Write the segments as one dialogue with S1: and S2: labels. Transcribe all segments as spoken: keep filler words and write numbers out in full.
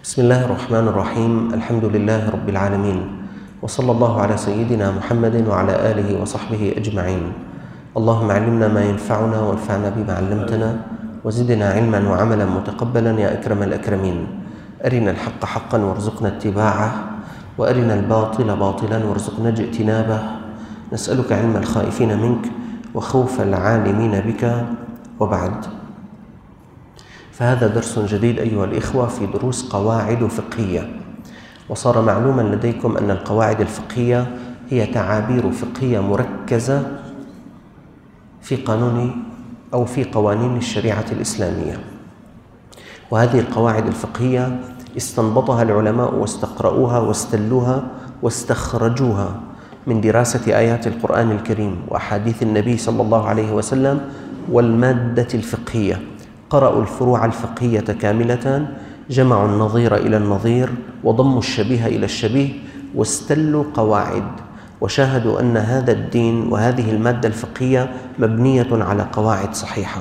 S1: بسم الله الرحمن الرحيم. الحمد لله رب العالمين، وصلى الله على سيدنا محمد وعلى آله وصحبه أجمعين. اللهم علمنا ما ينفعنا وانفعنا بما علمتنا وزدنا علما وعملا متقبلا يا أكرم الأكرمين. أرنا الحق حقا وارزقنا اتباعه، وأرنا الباطل باطلا وارزقنا اجتنابه. نسألك علم الخائفين منك وخوف العالمين بك، وبعد. فهذا درس جديد أيها الإخوة في دروس قواعد فقهية. وصار معلوما لديكم أن القواعد الفقهية هي تعابير فقهية مركزة في قانون أو في قوانين الشريعة الإسلامية، وهذه القواعد الفقهية استنبطها العلماء واستقرأوها واستلوها واستخرجوها من دراسة آيات القرآن الكريم وأحاديث النبي صلى الله عليه وسلم والمادة الفقهية. قرأوا الفروع الفقهية كاملة، جمعوا النظير إلى النظير وضموا الشبيه إلى الشبيه، واستلوا قواعد، وشاهدوا أن هذا الدين وهذه المادة الفقهية مبنية على قواعد صحيحة.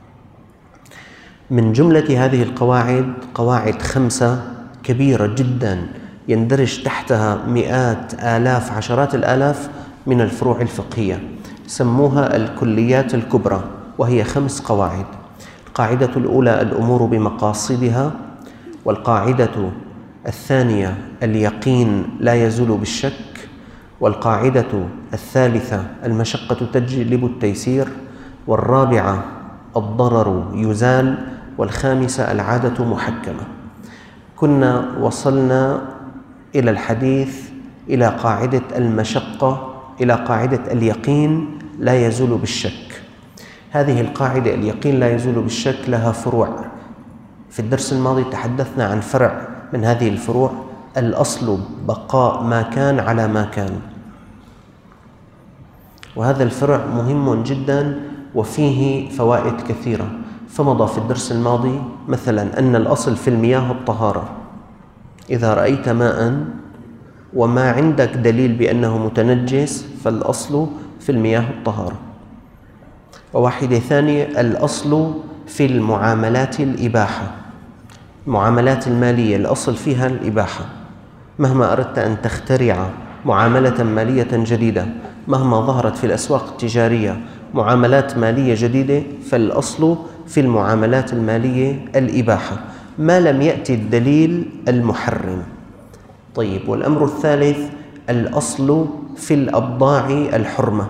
S1: من جملة هذه القواعد قواعد خمسة كبيرة جدا يندرج تحتها مئات آلاف عشرات الآلاف من الفروع الفقهية، سموها الكليات الكبرى، وهي خمس قواعد. القاعدة الأولى الأمور بمقاصدها، والقاعدة الثانية اليقين لا يزول بالشك، والقاعدة الثالثة المشقة تجلب التيسير، والرابعة الضرر يزال، والخامسة العادة محكمة. كنا وصلنا إلى الحديث إلى قاعدة المشقة، إلى قاعدة اليقين لا يزول بالشك. هذه القاعدة اليقين لا يزول بالشك لها فروع. في الدرس الماضي تحدثنا عن فرع من هذه الفروع، الأصل بقاء ما كان على ما كان، وهذا الفرع مهم جدا وفيه فوائد كثيرة. فمضى في الدرس الماضي مثلا أن الأصل في المياه الطهارة. إذا رأيت ماء وما عندك دليل بأنه متنجس فالأصل في المياه الطهارة. وواحدة ثانية الأصل في المعاملات الإباحة، المعاملات المالية الأصل فيها الإباحة. مهما أردت أن تخترع معاملة مالية جديدة، مهما ظهرت في الأسواق التجارية معاملات مالية جديدة، فالأصل في المعاملات المالية الإباحة ما لم يأتي الدليل المحرم. طيب، والأمر الثالث الأصل في الأبضاع الحرمة،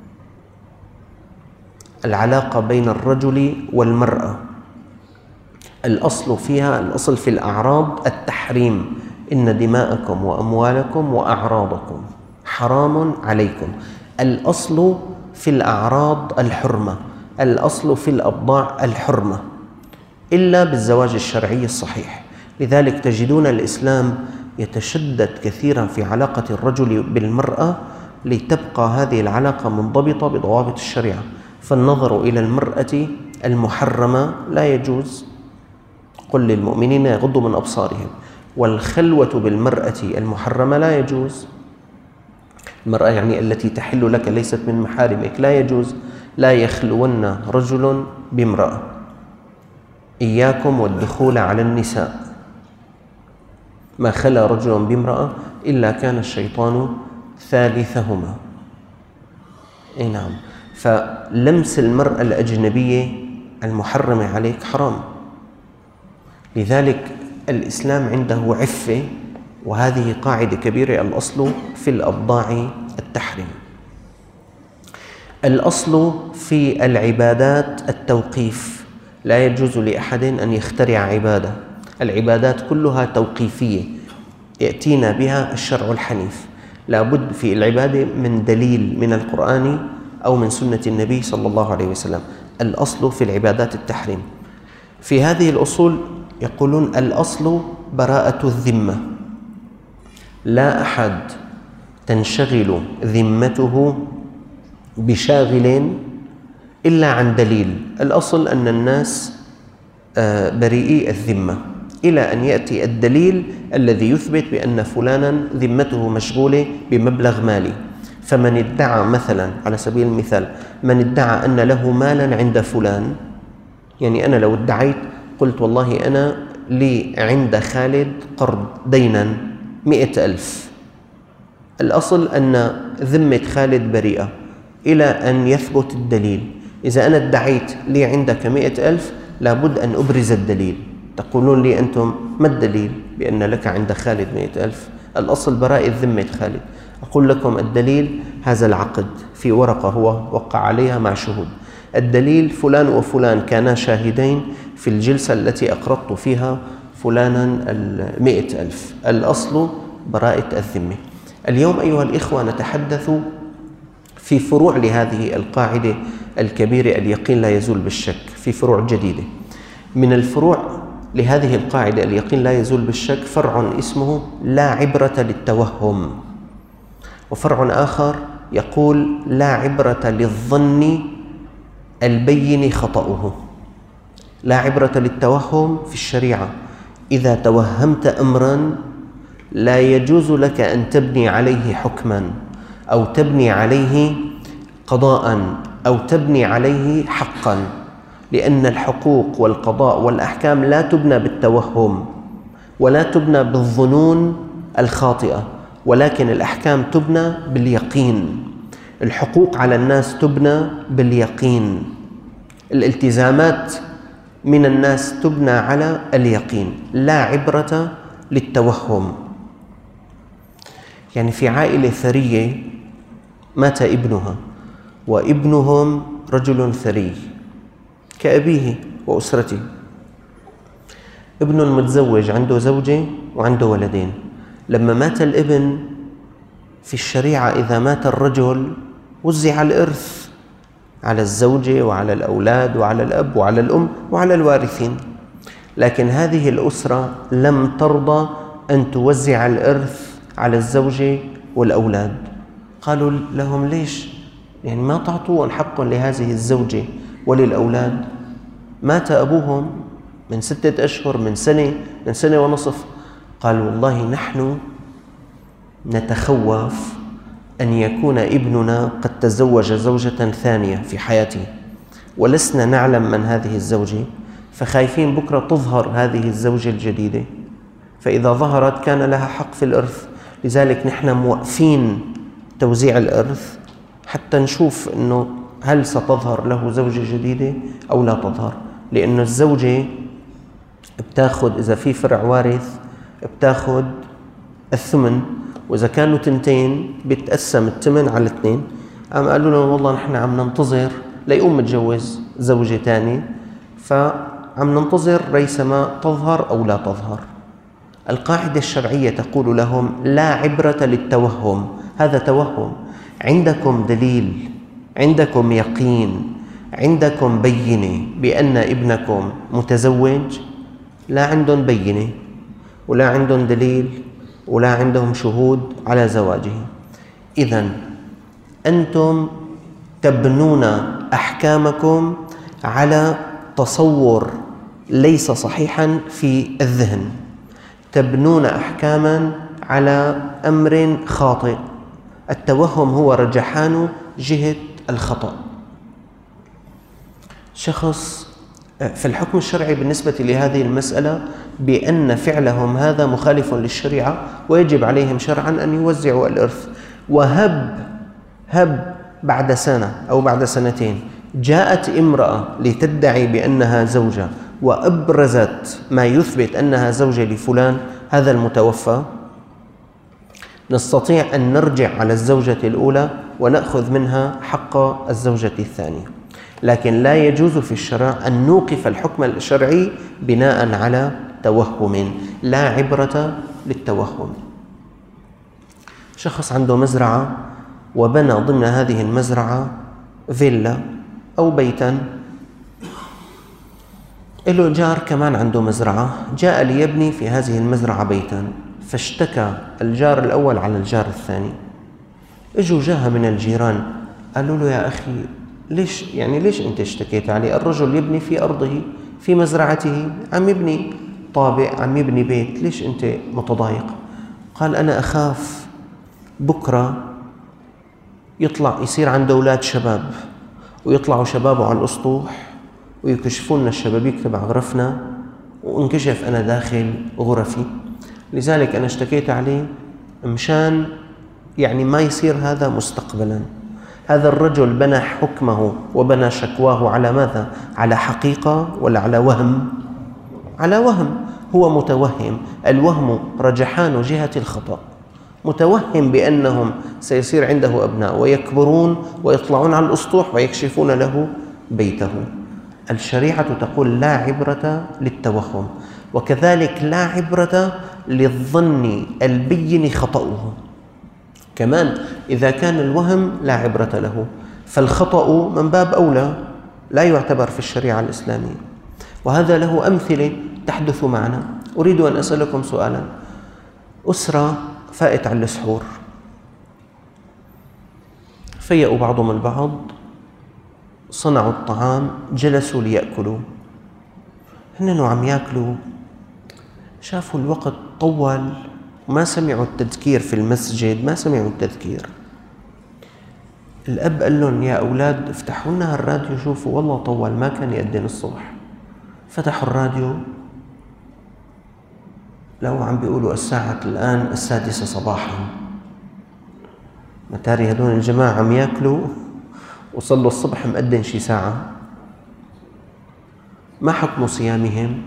S1: العلاقة بين الرجل والمرأة، الأصل فيها الأصل في الأعراض التحريم، إن دماءكم وأموالكم وأعراضكم حرام عليكم. الأصل في الأعراض الحرمة، الأصل في الأبضاع الحرمة، إلا بالزواج الشرعي الصحيح. لذلك تجدون الإسلام يتشدد كثيرا في علاقة الرجل بالمرأة لتبقى هذه العلاقة منضبطة بضوابط الشريعة. فالنظر إلى المرأة المحرمة لا يجوز، قل للمؤمنين يغضوا من أبصارهم، والخلوة بالمرأة المحرمة لا يجوز. المرأة يعني التي تحل لك ليست من محارمك لا يجوز. لا يخلون رجل بامرأة. إياكم والدخول على النساء، ما خلا رجل بامرأة إلا كان الشيطان ثالثهما. إيه نعم. فلمس المرأة الأجنبية المحرمة عليك حرام. لذلك الإسلام عنده عفة، وهذه قاعدة كبيرة. الأصل في الأبضاع التحريم. الأصل في العبادات التوقيف، لا يجوز لأحد أن يخترع عبادة. العبادات كلها توقيفية يأتينا بها الشرع الحنيف. لا بد في العبادة من دليل من القرآن أو من سنة النبي صلى الله عليه وسلم. الأصل في العبادات التحريم. في هذه الأصول يقولون الأصل براءة الذمة، لا أحد تنشغل ذمته بشاغل إلا عن دليل. الأصل أن الناس بريئي الذمة إلى أن يأتي الدليل الذي يثبت بأن فلانا ذمته مشغولة بمبلغ مالي. فمن ادعى مثلا، على سبيل المثال، من ادعى أن له مالا عند فلان، يعني أنا لو ادعيت قلت والله أنا لي عند خالد قرض دينا مئة ألف، الأصل أن ذمة خالد بريئة إلى أن يثبت الدليل. إذا أنا ادعيت لي عندك مئة ألف لابد أن أبرز الدليل. تقولون لي أنتم ما الدليل بأن لك عند خالد مئة ألف؟ الأصل براءة ذمة خالد. أقول لكم الدليل هذا العقد في ورقة هو وقع عليها مع شهود. الدليل فلان وفلان كانا شاهدين في الجلسة التي أقرضت فيها فلانا المئة ألف. الأصل براءة الذمة. اليوم أيها الإخوة نتحدث في فروع لهذه القاعدة الكبيرة، اليقين لا يزول بالشك، في فروع جديدة. من الفروع لهذه القاعدة اليقين لا يزول بالشك فرع اسمه لا عبرة للتوهم، وفرع آخر يقول لا عبرة للظن البين خطأه. لا عبرة للتوهم في الشريعة، إذا توهمت أمرا لا يجوز لك أن تبني عليه حكما أو تبني عليه قضاء أو تبني عليه حقا، لأن الحقوق والقضاء والأحكام لا تبنى بالتوهم ولا تبنى بالظنون الخاطئة، ولكن الأحكام تبنى باليقين. الحقوق على الناس تبنى باليقين، الالتزامات من الناس تبنى على اليقين. لا عبرة للتوهم. يعني في عائلة ثرية مات ابنها وابنهم رجل ثري كأبيه وأسرته، ابن متزوج عنده زوجة وعنده ولدين. لما مات الابن في الشريعة إذا مات الرجل وزع الإرث على الزوجة وعلى الأولاد وعلى الأب وعلى الأم وعلى الوارثين، لكن هذه الأسرة لم ترضى أن توزع الإرث على الزوجة والأولاد. قالوا لهم ليش؟ يعني ما تعطون حق لهذه الزوجة وللأولاد؟ مات أبوهم من ستة أشهر، من سنة، من سنة ونصف. قالوا والله نحن نتخوف أن يكون ابننا قد تزوج زوجة ثانية في حياته ولسنا نعلم من هذه الزوجة، فخايفين بكرة تظهر هذه الزوجة الجديدة، فإذا ظهرت كان لها حق في الإرث. لذلك نحن موقفين توزيع الإرث حتى نشوف أنه هل ستظهر له زوجة جديدة أو لا تظهر، لأن الزوجة بتاخد إذا في فرع وارث بتاخد الثمن، وإذا كانوا تنتين بتقسم الثمن على اثنين. قام قالوا لهم والله نحن عم ننتظر ليقوم متجوز زوجة تانية، فعم ننتظر ريثما تظهر أو لا تظهر. القاعدة الشرعية تقول لهم لا عبرة للتوهم. هذا توهم. عندكم دليل، عندكم يقين، عندكم بينة بأن ابنكم متزوج؟ لا عندهم بينة ولا عندهم دليل ولا عندهم شهود على زواجه. إذن أنتم تبنون أحكامكم على تصور ليس صحيحا في الذهن، تبنون أحكاما على أمر خاطئ. التوهم هو رجحان جهة الخطأ. شخص في الحكم الشرعي بالنسبة لهذه المسألة بأن فعلهم هذا مخالف للشريعة ويجب عليهم شرعا أن يوزعوا الإرث، وهب هب بعد سنة أو بعد سنتين جاءت امرأة لتدعي بأنها زوجة وأبرزت ما يثبت أنها زوجة لفلان هذا المتوفى، نستطيع أن نرجع على الزوجة الأولى ونأخذ منها حق الزوجة الثانية. لكن لا يجوز في الشرع أن نوقف الحكم الشرعي بناء على توهم. لا عبرة للتوهم. شخص عنده مزرعة وبنى ضمن هذه المزرعة فيلا أو بيتا، له جار كمان عنده مزرعة، جاء ليبني في هذه المزرعة بيتا، فاشتكى الجار الأول على الجار الثاني. اجوا جاء من الجيران قالوا له يا أخي ليش يعني ليش أنت اشتكيت عليه؟ الرجل يبني في أرضه في مزرعته، عم يبني طابق، عم يبني بيت، ليش أنت متضايق؟ قال أنا أخاف بكرة يطلع يصير عنده أولاد شباب ويطلعوا شبابه على الأسطوح ويكشفوا لنا الشبابيك تبع غرفنا وانكشف أنا داخل غرفي، لذلك أنا اشتكيت عليه مشان يعني ما يصير هذا مستقبلا. هذا الرجل بنى حكمه وبنى شكواه على ماذا؟ على حقيقة ولا على وهم؟ على وهم. هو متوهم، الوهم رجحان جهة الخطأ، متوهم بأنهم سيصير عنده أبناء ويكبرون ويطلعون على الأسطح ويكشفون له بيته. الشريعة تقول لا عبرة للتوهم، وكذلك لا عبرة للظن البين خطأه. كمان إذا كان الوهم لا عبرة له، فالخطأ من باب أولى لا يعتبر في الشريعة الإسلامية. وهذا له أمثلة تحدث معنا. أريد أن أسألكم سؤالا. أسرة فائت على السحور، فيأوا بعضهم البعض، صنعوا الطعام، جلسوا ليأكلوا. هن وعم يأكلوا شافوا الوقت طول وما سمعوا التذكير في المسجد، ما سمعوا التذكير. الأب قال لهم يا أولاد افتحوا لنا الراديو شوفوا، والله طول ما كان يأذن الصبح. فتحوا الراديو لو عم بيقولوا الساعة الآن السادسة صباحا. متاري هدول الجماعة عم يأكلوا وصلوا الصبح مأذن شي ساعة. ما حكم صيامهم؟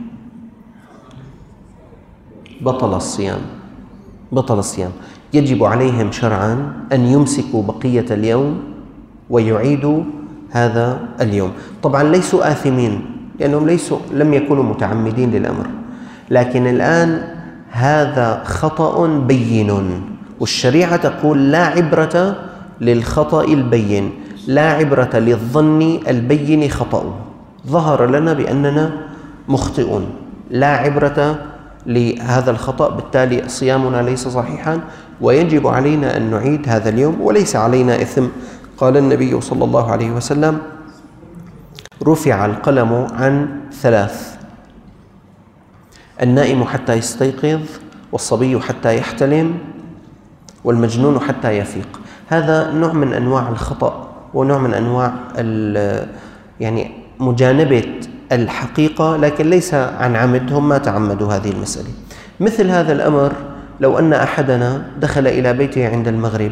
S1: بطل الصيام، بطل الصيام. يجب عليهم شرعا أن يمسكوا بقية اليوم ويعيدوا هذا اليوم. طبعا ليسوا آثمين لأنهم ليسوا لم يكونوا متعمدين للأمر، لكن الآن هذا خطأ بين، والشريعة تقول لا عبرة للخطأ البين، لا عبرة للظن البين خطأ. ظهر لنا بأننا مخطئون، لا عبرة لهذا الخطأ، بالتالي صيامنا ليس صحيحا ويجب علينا أن نعيد هذا اليوم وليس علينا إثم. قال النبي صلى الله عليه وسلم رفع القلم عن ثلاث: النائم حتى يستيقظ، والصبي حتى يحتلم، والمجنون حتى يفيق. هذا نوع من أنواع الخطأ ونوع من أنواع يعني مجانبة الحقيقة، لكن ليس عن عمد، هم ما تعمدوا هذه المسألة. مثل هذا الأمر لو أن أحدنا دخل إلى بيته عند المغرب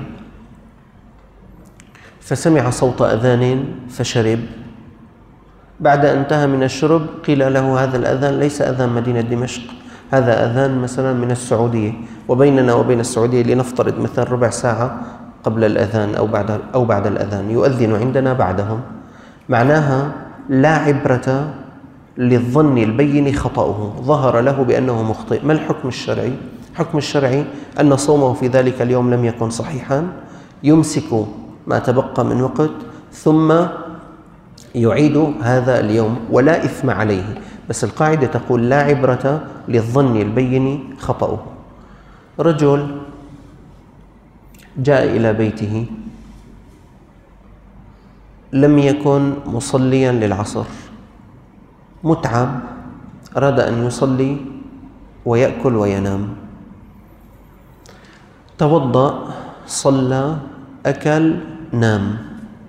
S1: فسمع صوت أذان فشرب، بعد أن انتهى من الشرب قيل له هذا الأذان ليس أذان مدينة دمشق، هذا أذان مثلا من السعودية، وبيننا وبين السعودية لنفترض مثلا ربع ساعة قبل الأذان أو بعد أو بعد الأذان، يؤذن عندنا بعدهم. معناها لا عبرة للظن البين خطأه، ظهر له بأنه مخطئ. ما الحكم الشرعي؟ الحكم الشرعي أن صومه في ذلك اليوم لم يكن صحيحا، يمسك ما تبقى من وقت ثم يعيد هذا اليوم ولا إثم عليه. بس القاعدة تقول لا عبرة للظن البين خطأه. رجل جاء إلى بيته لم يكن مصليا للعصر، متعب، أراد أن يصلي ويأكل وينام. توضأ، صلى، أكل، نام،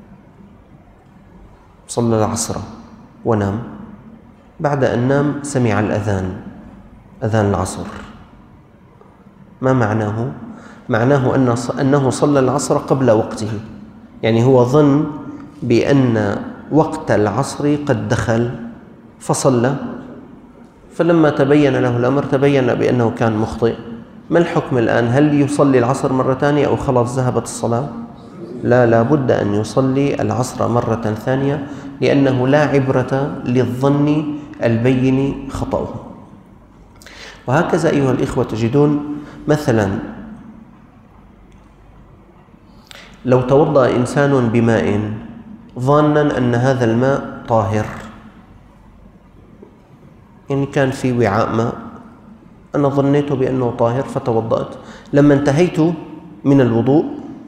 S1: صلى العصر ونام. بعد أن نام سمع الأذان، أذان العصر. ما معناه؟ معناه أنه صلى العصر قبل وقته، يعني هو ظن بأن وقت العصر قد دخل فصلى، فلما تبين له الأمر تبين بأنه كان مخطئ. ما الحكم الآن؟ هل يصلي العصر مرة ثانية أو خلاص ذهبت الصلاة؟ لا، لا بد أن يصلي العصر مرة ثانية، لأنه لا عبرة للظن البين خطأه. وهكذا أيها الإخوة تجدون مثلا لو توضأ إنسان بماء ظانا أن هذا الماء طاهر، يعني كان في وعاء ماء أنا ظنيت بأنه طاهر فتوضأت، لما انتهيت من الوضوء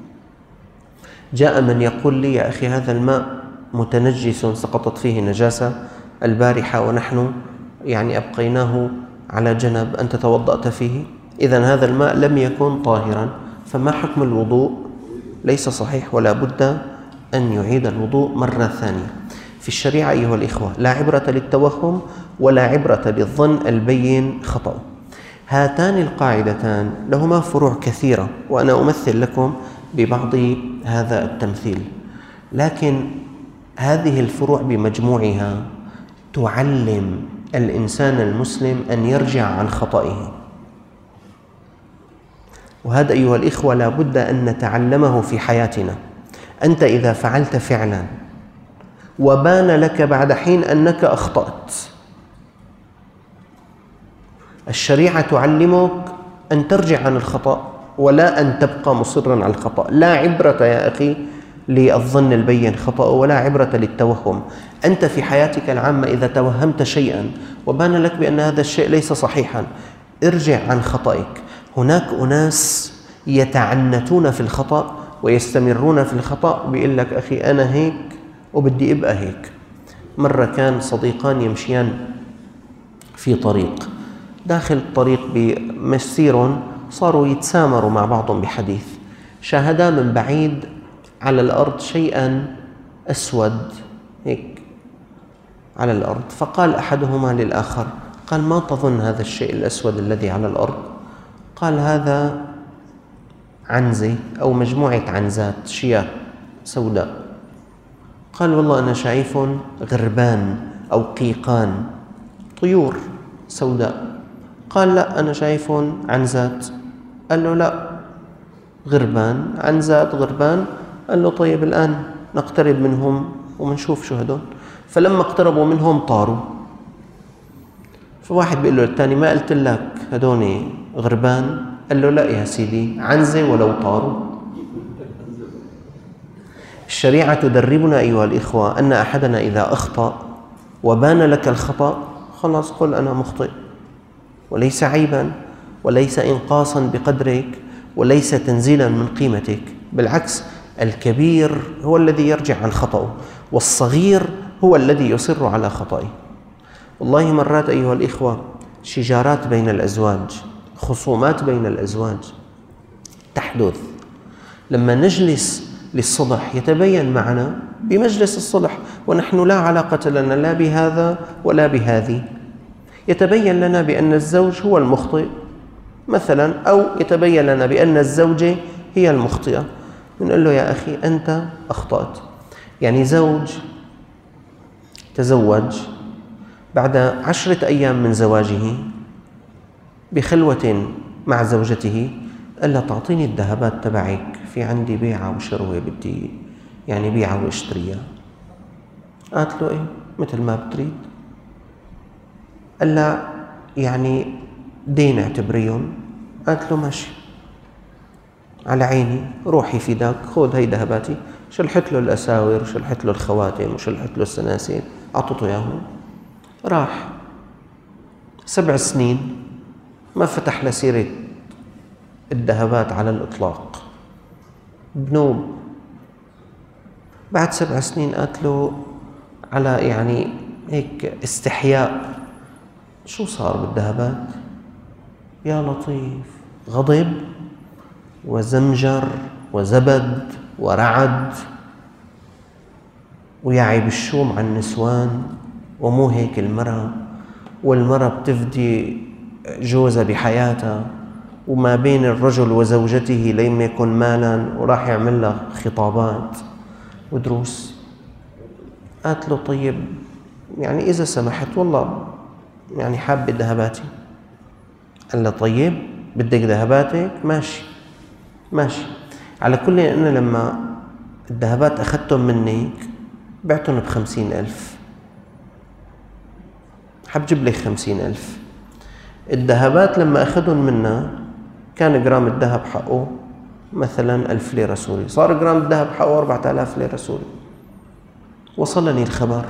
S1: جاء من يقول لي يا أخي هذا الماء متنجس، سقطت فيه نجاسة البارحة ونحن يعني أبقيناه على جنب، أنت توضأت فيه، إذن هذا الماء لم يكن طاهرا، فما حكم الوضوء؟ ليس صحيح ولا بد أن يعيد الوضوء مرة ثانية. في الشريعة أيها الإخوة لا عبرة للتوهم ولا عبرة بالظن البين خطأ. هاتان القاعدتان لهما فروع كثيرة، وأنا أمثل لكم ببعض هذا التمثيل، لكن هذه الفروع بمجموعها تعلم الإنسان المسلم أن يرجع عن خطئه، وهذا أيها الإخوة لا بد أن نتعلمه في حياتنا. أنت إذا فعلت فعلا وبان لك بعد حين أنك أخطأت، الشريعة تعلمك أن ترجع عن الخطأ ولا أن تبقى مصراً على الخطأ. لا عبرة يا أخي للظن البين خطأ، ولا عبرة للتوهم. أنت في حياتك العامة إذا توهمت شيئاً وبان لك بأن هذا الشيء ليس صحيحاً، ارجع عن خطئك. هناك أناس يتعنتون في الخطأ ويستمرون في الخطأ، بيقول لك أخي أنا هيك وبدي أبقى هيك. مرة كان صديقان يمشيان في طريق، داخل الطريق بمسير صاروا يتسامروا مع بعضهم بحديث، شاهدا من بعيد على الأرض شيئا أسود هيك على الأرض، فقال أحدهما للآخر، قال ما تظن هذا الشيء الأسود الذي على الأرض؟ قال هذا عنزة أو مجموعة عنزات شياه سوداء. قال والله أنا شايف غربان أو قيقان طيور سوداء. قال لا أنا شايف عنزات. قال له لا غربان عنزات غربان. قال له طيب الآن نقترب منهم ومنشوف شو هدول. فلما اقتربوا منهم طاروا. فواحد بيقول له الثاني ما قلت لك هدول غربان؟ قال له لا يا سيدي عنزة ولو طاروا. الشريعة تدربنا أيها الإخوة أن أحدنا إذا أخطأ وبان لك الخطأ خلاص قل أنا مخطئ، وليس عيبا وليس إنقاصا بقدرك وليس تنزيلا من قيمتك، بالعكس الكبير هو الذي يرجع عن خطأه والصغير هو الذي يصر على خطئه. والله مرات أيها الإخوة شجارات بين الأزواج، خصومات بين الأزواج تحدث لما نجلس للصلح، يتبين معنا بمجلس الصلح ونحن لا علاقة لنا لا بهذا ولا بهذه، يتبين لنا بأن الزوج هو المخطئ مثلا، أو يتبين لنا بأن الزوجة هي المخطئة، نقول له يا أخي أنت أخطأت. يعني زوج تزوج بعد عشرة أيام من زواجه بخلوة مع زوجته، قال لها تعطيني الذهبات تبعك، في عندي بيعة وشروة بدي يعني بيعة واشتريها. قالت له إيه مثل ما بتريد. قال لها يعني دين اعتبريهم. قالت له ماشي على عيني روحي فداك، خذ هي ذهباتي. شلحت له الأساور وشلحت له الخواتم وشلحت له السناسل، أعطته إياهم. راح سبع سنين ما فتح لسيرة الذهبات على الإطلاق، بنوب. بعد سبع سنين قالت له على يعني هيك استحياء شو صار بالذهبات؟ يا لطيف، غضب وزمجر وزبد ورعد ويعي بالشوم عن النسوان، ومو هيك المرأة، والمرأة بتفدي جوزها بحياتها، وما بين الرجل وزوجته لما يكون مالا، وراح يعمل له خطابات ودروس. قالت له طيب يعني إذا سمحت والله يعني حابة ذهباتي. قال له طيب بدك ذهباتك؟ ماشي ماشي. على كل أن لما الذهبات أخذتهم منك بعتهم بخمسين ألف، حاب جيب لك خمسين ألف. الذهبات لما أخذهم منا كان جرام الذهب حقه مثلا ألف ليرة سوري، صار جرام الذهب حقه أربعة آلاف ليرة سوري. وصلني الخبر،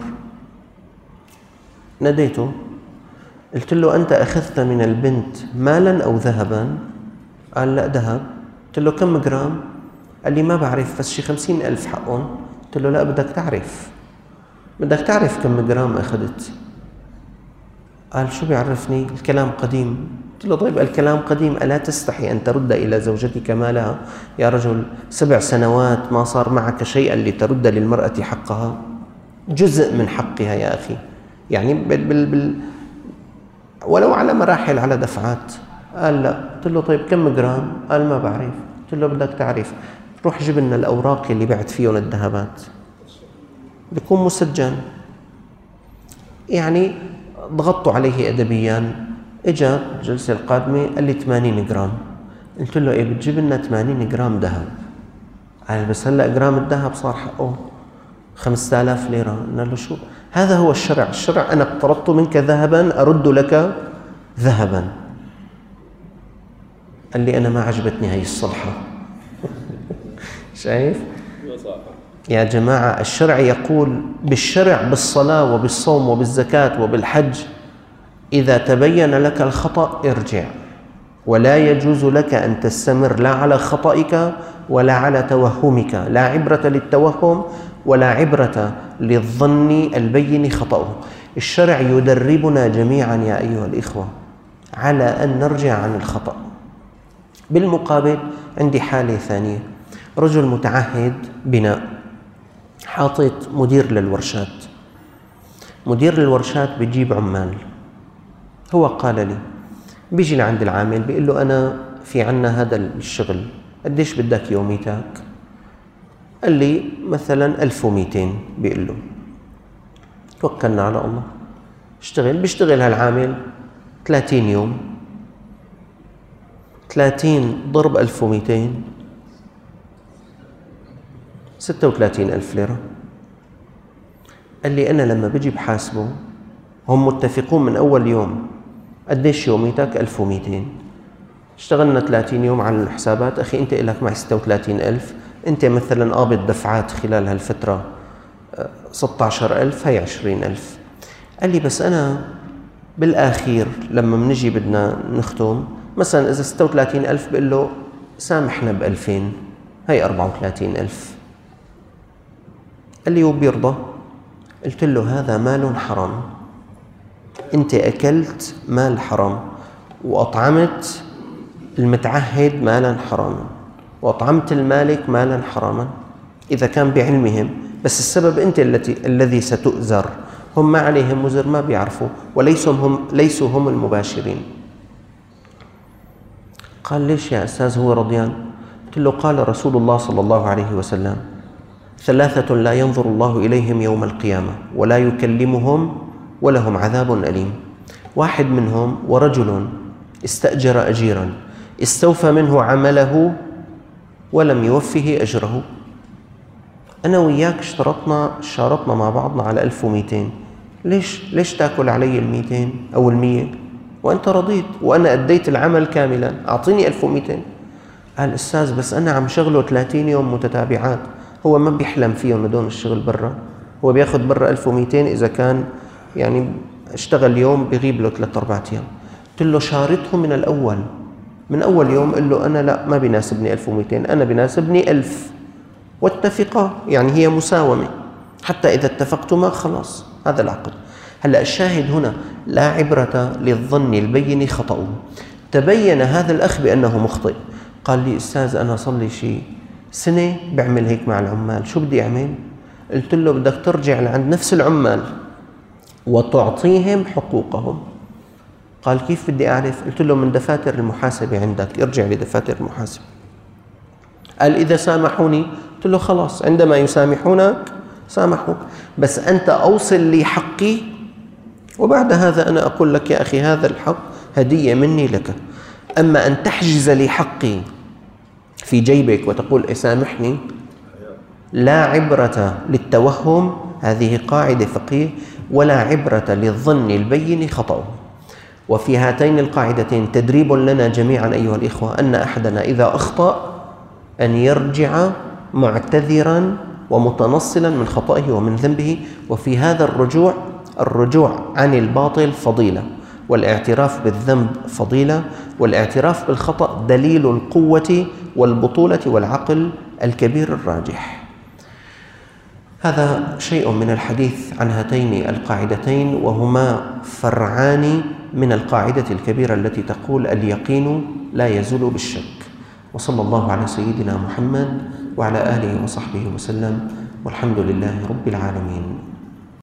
S1: ناديته قلت له أنت أخذت من البنت مالا أو ذهبا؟ قال لا ذهب. قلت له كم جرام؟ قال لي ما بعرف بس شي خمسين ألف حقهم. قلت له لا بدك تعرف، بدك تعرف كم جرام أخذت. قال شو بيعرفني الكلام قديم. قلت له طيب الكلام قديم، ألا تستحي أن ترد إلى زوجتك مالها؟ يا رجل سبع سنوات ما صار معك شيئا لترد للمرأة حقها، جزء من حقها يا أخي. يعني بال بال ولو على مراحل، على دفعات. قال لا. قلت له طيب كم جرام؟ قال ما بعرف. قلت له بدك تعرف، روح جيب لنا الأوراق اللي بعت فيهم الذهبات، بيكون مسجل. يعني ضغطوا عليه أدبيا. إجا الجلسة القادمة قال لي ثمانين جرام. قلت له إيه بتجيب لنا ثمانين جرام ذهب؟ قال بس هلأ جرام الذهب صار حقه خمسة آلاف ليرة. قلنا له شو هذا؟ هو الشرع. الشرع أنا اقترضت منك ذهبا أرد لك ذهبا. قال لي أنا ما عجبتني هاي الصلحة. شايف يا جماعة؟ الشرع يقول بالشرع، بالصلاة وبالصوم وبالزكاة وبالحج، إذا تبين لك الخطأ ارجع، ولا يجوز لك أن تستمر لا على خطئك ولا على توهمك. لا عبرة للتوهم ولا عبرة للظن البين خطأه. الشرع يدربنا جميعا يا أيها الإخوة على أن نرجع عن الخطأ. بالمقابل عندي حالة ثانية، رجل متعهد بناء، حاطط مدير للورشات. مدير للورشات بيجيب عمال. هو قال لي، بيجي لعند العامل بيقول له أنا في عنا هذا الشغل، قديش بدك يوميتك؟ قال لي مثلا ألف ومئتين. بيقول له توكلنا على الله، اشتغل. بيشتغل هالعامل ثلاثين يوم، ثلاثين ضرب ألف ومئتين، ستة وثلاثين ألف ليرة. قال لي أنا لما بجي بحاسبه، هم متفقون من أول يوم، قديش يوميتك؟ ألف ومئتين. اشتغلنا ثلاثين يوم على الحسابات، أخي أنت إلك معي ستة وثلاثين ألف، أنت مثلا قابض دفعات خلال هالفترة ستة عشر ألف، هي عشرين ألف. قال لي بس أنا بالآخير لما منجي بدنا نختم، مثلا إذا ستة وثلاثين ألف بقول له سامحنا بألفين، هي أربعة وثلاثين ألف. قال لي وبيرضى؟ قلت له هذا مال حرام، أنت أكلت مال حرام، وأطعمت المتعهد مالا حراما، وأطعمت المالك مالا حراما، إذا كان بعلمهم، بس السبب أنت التي الذي ستؤزر. هم ما عليهم وزر، ما بيعرفوا، وليسوا هم ليسوا هم المباشرين. قال ليش يا أستاذ هو رضيان؟ قلت له قال رسول الله صلى الله عليه وسلم ثلاثة لا ينظر الله إليهم يوم القيامة ولا يكلمهم ولهم عذاب أليم. واحد منهم ورجل استأجر أجيرا استوفى منه عمله ولم يوفه أجره. أنا وياك اشترطنا شارطنا مع بعضنا على ألف ومئتين، ليش ليش تأكل علي المئتين أو المية وأنت رضيت وأنا أديت العمل كاملا؟ أعطيني ألف ومئتين. قال أستاذ بس أنا عم شغله ثلاثين يوم متتابعات، هو ما بيحلم فيهم هدول الشغل برا، هو بياخد برا ألف ومئتين إذا كان يعني اشتغل يوم بيغيب له ثلاثة أربعة أيام. قلت له شارطه من الأول، من أول يوم قل له أنا لا ما بيناسبني ألف ومئتين، أنا بيناسبني ألف، واتفقا، يعني هي مساومة، حتى إذا اتفقتما خلاص هذا العقد. هلأ الشاهد هنا لا عبرة للظن البين خطأه. تبين هذا الأخ بأنه مخطئ، قال لي أستاذ أنا صار لي شيء سنة بعمل هيك مع العمال، شو بدي أعمل؟ قلت له بدك ترجع لعند نفس العمال وتعطيهم حقوقهم. قال كيف بدي أعرف؟ قلت له من دفاتر المحاسبة عندك، ارجع لدفاتر المحاسبة. قال إذا سامحوني. قلت له خلاص، عندما يسامحونك سامحوك، بس أنت أوصل لي حقي، وبعد هذا أنا أقول لك يا أخي هذا الحق هدية مني لك. أما أن تحجز لي حقي في جيبك وتقول سامحني، لا عبرة للتوهم، هذه قاعدة فقهية، ولا عبرة للظن البين خطأه. وفي هاتين القاعدتين تدريب لنا جميعا أيها الإخوة أن أحدنا إذا أخطأ أن يرجع معتذرا ومتنصلا من خطئه ومن ذنبه. وفي هذا الرجوع الرجوع عن الباطل فضيلة، والاعتراف بالذنب فضيلة، والاعتراف بالخطأ دليل القوة والبطولة والعقل الكبير الراجح. هذا شيء من الحديث عن هاتين القاعدتين، وهما فرعان من القاعدة الكبيرة التي تقول اليقين لا يزول بالشك. وصلى الله على سيدنا محمد وعلى آله وصحبه وسلم، والحمد لله رب العالمين.